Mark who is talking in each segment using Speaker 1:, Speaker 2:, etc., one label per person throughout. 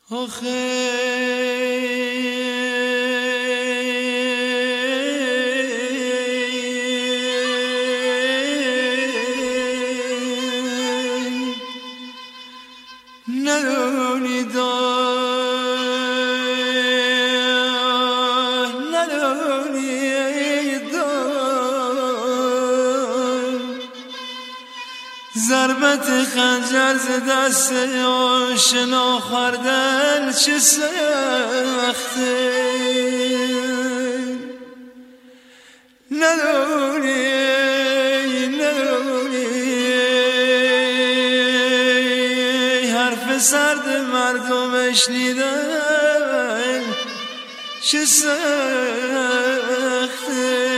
Speaker 1: ضربت خنجر ز دست آشنا خوردن چه سخته، ندونی حرف سرد مردم شنیدن چه سخته.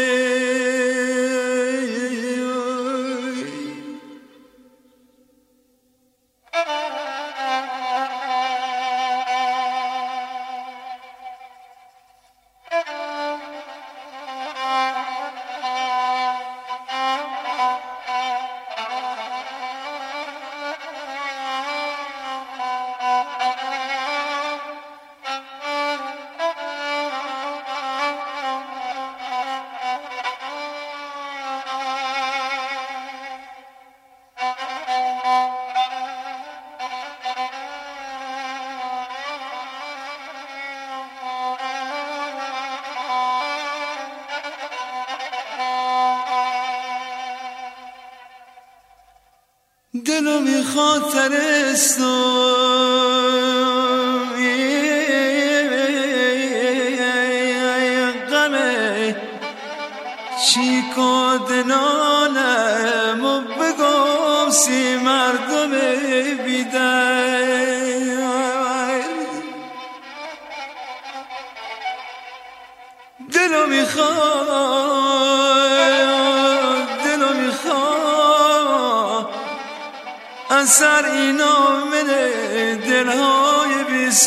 Speaker 1: دلو میخواد ترستم غمه چی کدنانم و بگم سی مردم بیدر. دلو میخواد اثر اینا منه دلهای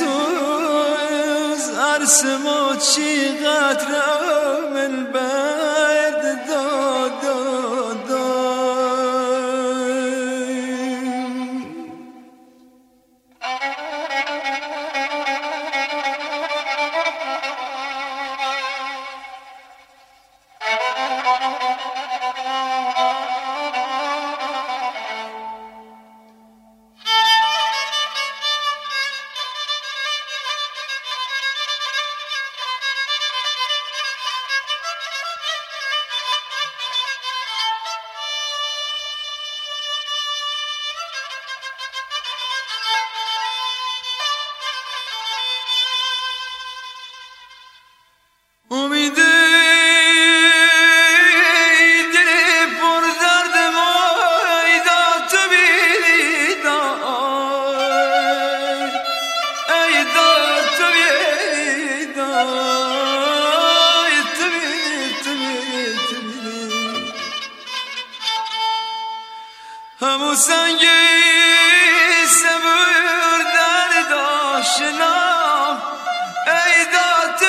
Speaker 1: بیسوز عرص ما چی قطره من برد داد داد داد. امید دل پر درد ما ایدا تو بیدار، ایدا تو بیدار، تو همو سنگی سبور درد آشنا ایدا تو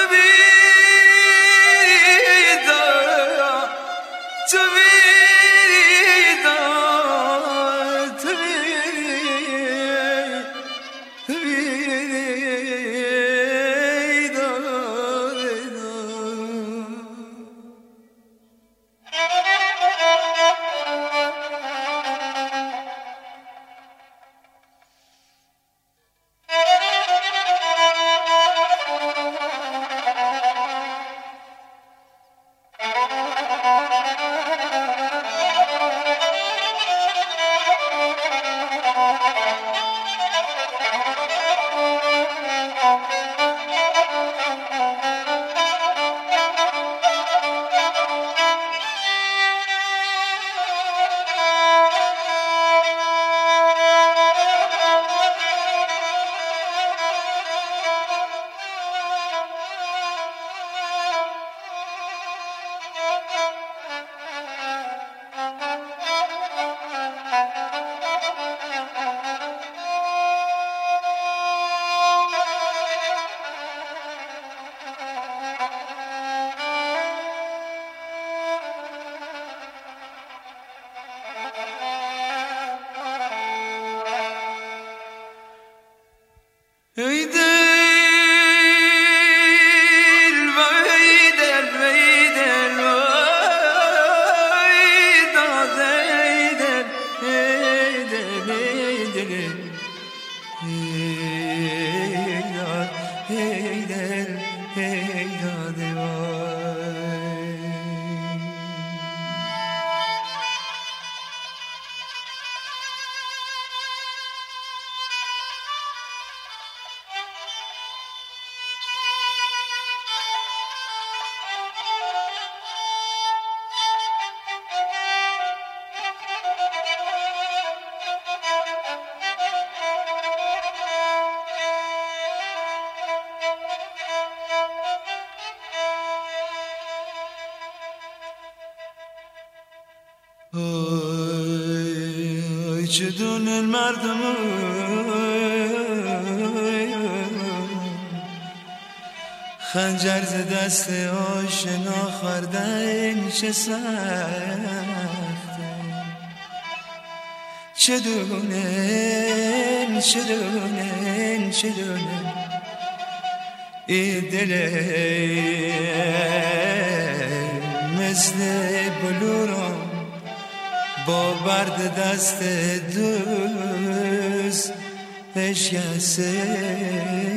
Speaker 1: ای چه دونه مردم خنجر ز دست آشنا خوردن چه سخته چه دونه ای دل مثل بلورم با برد دست دوست بشکسته